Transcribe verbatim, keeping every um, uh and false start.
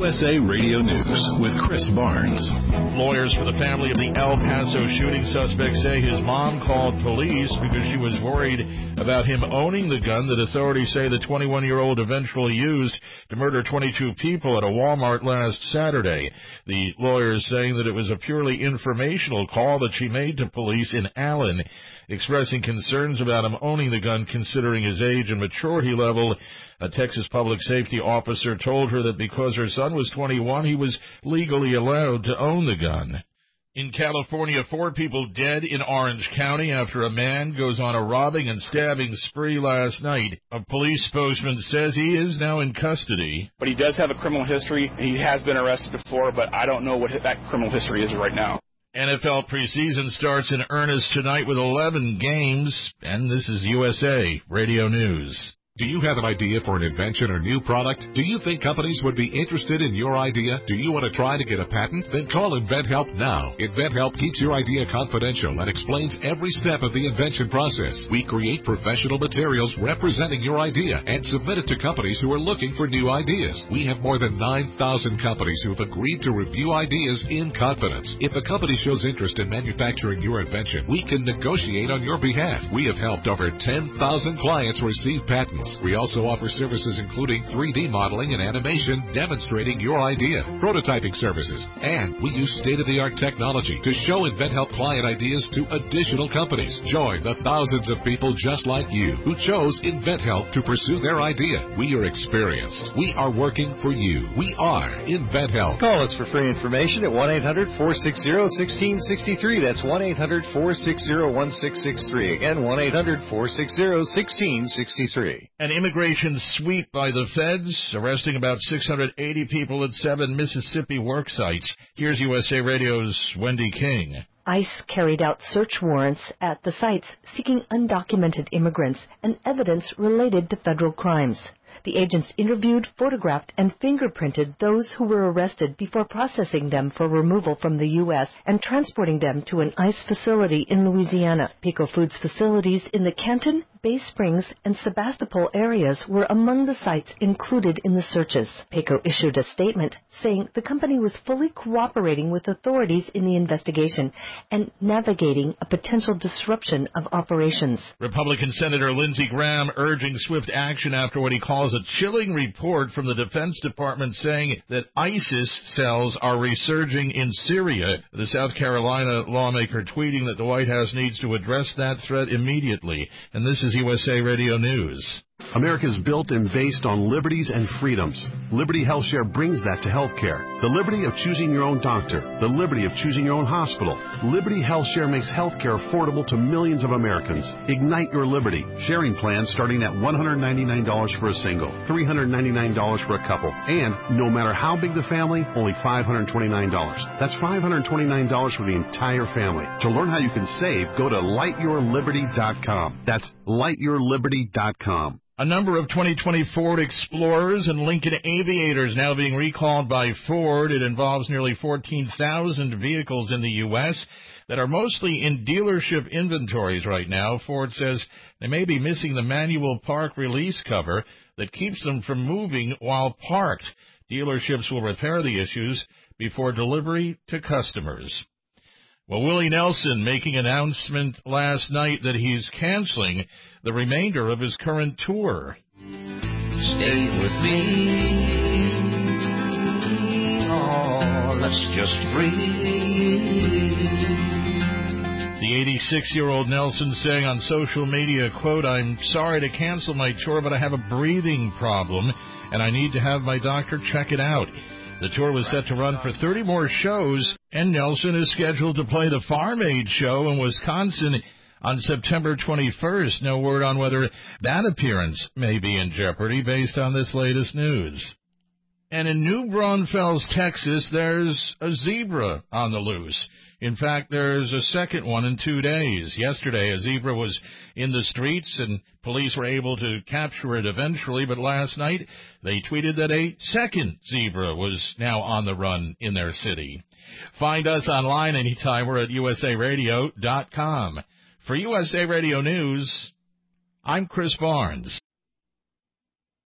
U S A Radio News with Chris Barnes. Lawyers for the family of the El Paso shooting suspect say his mom called police because she was worried about him owning the gun that authorities say the twenty-one-year-old eventually used to murder twenty-two people at a Walmart last Saturday. The lawyers saying that it was a purely informational call that she made to police in Allen, expressing concerns about him owning the gun considering his age and maturity level. A Texas public safety officer told her that because her son was twenty-one, he was legally allowed to own the gun. In California, four people dead in Orange County after a man goes on a robbing and stabbing spree last night. A police spokesman says he is now in custody. But he does have a criminal history. He has been arrested before, but I don't know what that criminal history is right now. N F L preseason starts in earnest tonight with eleven games, and this is U S A Radio News. Do you have an idea for an invention or new product? Do you think companies would be interested in your idea? Do you want to try to get a patent? Then call InventHelp now. InventHelp keeps your idea confidential and explains every step of the invention process. We create professional materials representing your idea and submit it to companies who are looking for new ideas. We have more than nine thousand companies who have agreed to review ideas in confidence. If a company shows interest in manufacturing your invention, we can negotiate on your behalf. We have helped over ten thousand clients receive patents. We also offer services including three D modeling and animation demonstrating your idea, prototyping services, and we use state-of-the-art technology to show InventHelp client ideas to additional companies. Join the thousands of people just like you who chose InventHelp to pursue their idea. We are experienced. We are working for you. We are InventHelp. Call us for free information at one eight hundred four six zero one six six three. That's one eight hundred four six zero one six six three. Again, one eight hundred four six zero one six six three. An immigration sweep by the feds, arresting about six hundred eighty people at seven Mississippi work sites. Here's U S A Radio's Wendy King. ICE carried out search warrants at the sites seeking undocumented immigrants and evidence related to federal crimes. The agents interviewed, photographed, and fingerprinted those who were arrested before processing them for removal from the U S and transporting them to an ICE facility in Louisiana. Pico Foods facilities in the Canton, Bay Springs, and Sebastopol areas were among the sites included in the searches. Pico issued a statement saying the company was fully cooperating with authorities in the investigation and navigating a potential disruption of operations. Republican Senator Lindsey Graham urging swift action after what he calls a chilling report from the Defense Department saying that ISIS cells are resurging in Syria. The South Carolina lawmaker tweeting that the White House needs to address that threat immediately. And this is U S A Radio News. America is built and based on liberties and freedoms. Liberty HealthShare brings that to healthcare. The liberty of choosing your own doctor. The liberty of choosing your own hospital. Liberty HealthShare makes healthcare affordable to millions of Americans. Ignite your liberty. Sharing plans starting at one hundred ninety-nine dollars for a single, three hundred ninety-nine dollars for a couple, and no matter how big the family, only five hundred twenty-nine dollars. That's five hundred twenty-nine dollars for the entire family. To learn how you can save, go to light your liberty dot com. That's light your liberty dot com. A number of twenty twenty Ford Explorers and Lincoln Aviators now being recalled by Ford. It involves nearly fourteen thousand vehicles in the U S that are mostly in dealership inventories right now. Ford says they may be missing the manual park release cover that keeps them from moving while parked. Dealerships will repair the issues before delivery to customers. Well, Willie Nelson making an announcement last night that he's canceling the remainder of his current tour. Stay with me, oh, let's just breathe. The eighty-six-year-old Nelson saying on social media, quote, "I'm sorry to cancel my tour, but I have a breathing problem, and I need to have my doctor check it out." The tour was set to run for thirty more shows, and Nelson is scheduled to play the Farm Aid show in Wisconsin on September twenty-first. No word on whether that appearance may be in jeopardy based on this latest news. And in New Braunfels, Texas, there's a zebra on the loose. In fact, there's a second one in two days. Yesterday, a zebra was in the streets, and police were able to capture it eventually. But last night, they tweeted that a second zebra was now on the run in their city. Find us online anytime. We're at U S A radio dot com. For U S A Radio News, I'm Chris Barnes.